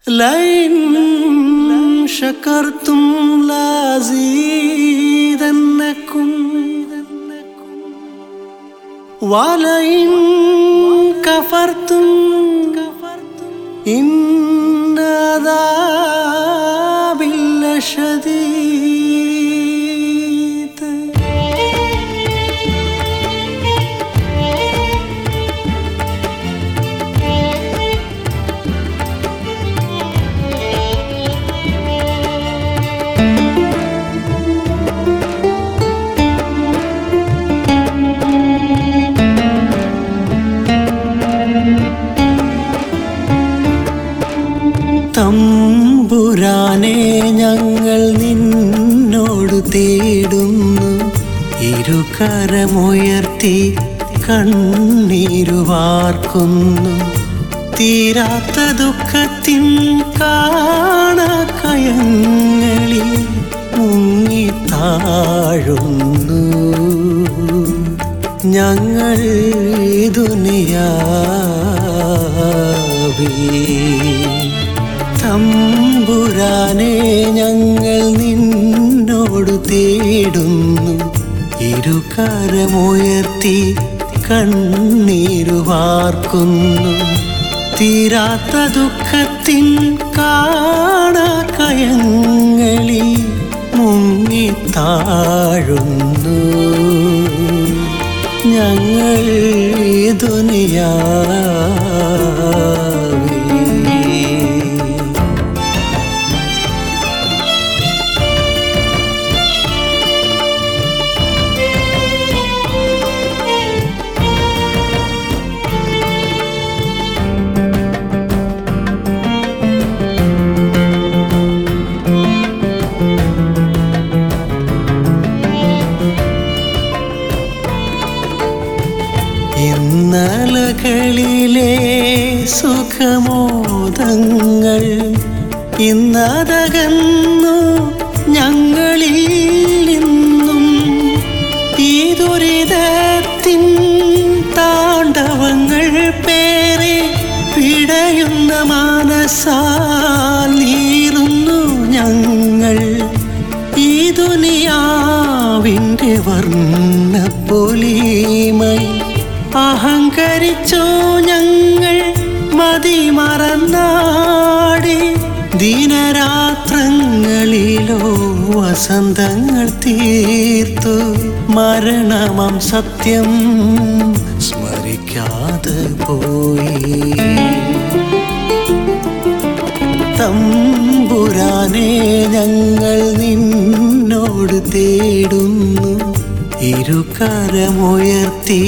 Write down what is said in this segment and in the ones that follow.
Line ശകർത്തും ലസീദന്നകും വലൈൻ കഫർത്തും ഇന്ന അദാബി ലശദീദ്. തമ്പുരാനെ ഞങ്ങൾ നിന്നോട് തേടുന്നു, ഇരുകരമുയർത്തി കണ്ണീരുവാർക്കുന്നു. തീരാത്ത ദുഃഖത്തിൻ കാണക്കയങ്ങളിൽ മുങ്ങിത്താഴുന്നു ഞങ്ങൾ ദുനിയാവിൽ. തമ്പുരാനെ ഞങ്ങൾ നിന്നോട് തേടുന്നു, ഇരുകരമുയർത്തി കണ്ണീരുവാർക്കുന്നു. തീരാത്ത ദുഃഖത്തിൻ കാണക്കയങ്ങളിൽ മുങ്ങിത്താഴുന്നു ഞങ്ങൾ ദുനിയാവിൽ. ഇന്നലകളിലെ സുഖമോദങ്ങൾ ഇന്നതകന്നു ഞങ്ങളിൽ നിന്നും. ഈ ദുരിതത്തിൻ താണ്ഡവങ്ങൾ പേരെ പിടയുന്ന മനസ്സാൽ നീറുന്നു ഞങ്ങൾ. ഈ ദുനിയാവിൻ്റെ വർണ്ണപ്പൊലിമൈ അഹങ്കരിച്ചോ ഞങ്ങൾ മതിമറന്നാടി. ദിനരാത്രങ്ങളിലോ വസന്തങ്ങൾ തീർത്തു മരണമം സത്യം സ്മരിക്കാതെ പോയി. തമ്പുരാനെ ഞങ്ങൾ നിന്നോട് തേടുന്നു, ഇരുകരമുയർത്തി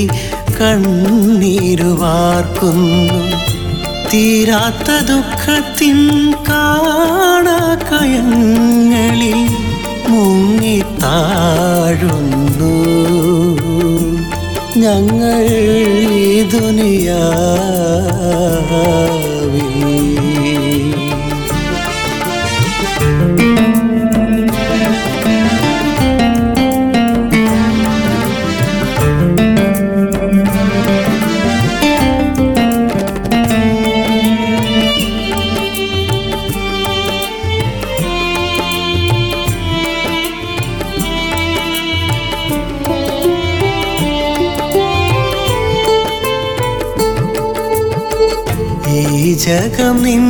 കണ്ണീരുവാർക്കുന്നു. തീരാത്ത ദുഃഖത്തിൻ കാണക്കയങ്ങളിൽ മുങ്ങിത്താഴുന്നു ഞങ്ങൾ ദുനിയാവിൽ. ഈ ജഗം നിൻ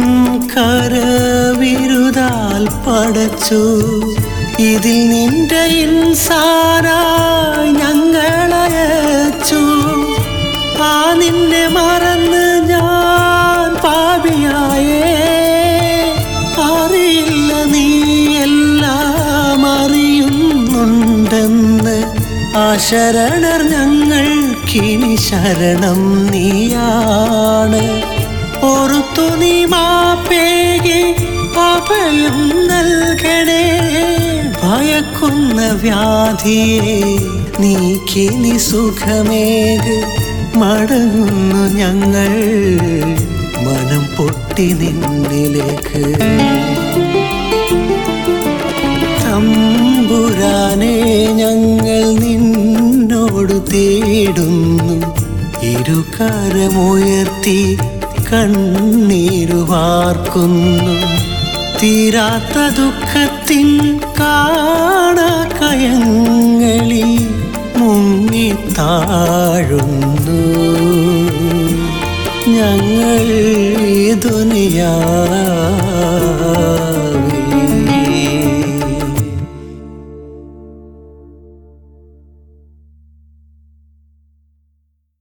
കരവിരുതാൽ പടച്ചു, ഇതിൽ നിന്റെ ഇൻസാനായി ഞങ്ങളയച്ചു. ആ നിന്നെ മറന്ന് ഞാൻ പാപിയായേ, അറിയില്ല നീ എല്ലാം അറിയുന്നുണ്ടെന്ന്. ആ ശരണർ ഞങ്ങൾക്കിനി ശരണം നീയാണ്. ഓർത്തു നീ മാപ്പേകി അഭയം നൽകണേ. ഭയക്കുന്ന വ്യാധിയെ നീക്കിനി സുഖമേക്. മടങ്ങുന്നു ഞങ്ങൾ മനം പൊട്ടി നിന്നിലേക്ക്. തമ്പുരാനെ ഞങ്ങൾ നിന്നോട് തേടുന്നു, ഇരുകരമുയർത്തി കണ്ണീരുവാർക്കുന്നു. തീരാത്ത ദുഃഖത്തിൻ കാണാകയങ്ങളിൽ മുങ്ങിത്താഴുന്നു ഞങ്ങൾ ഈ ദുനിയാവിൽ.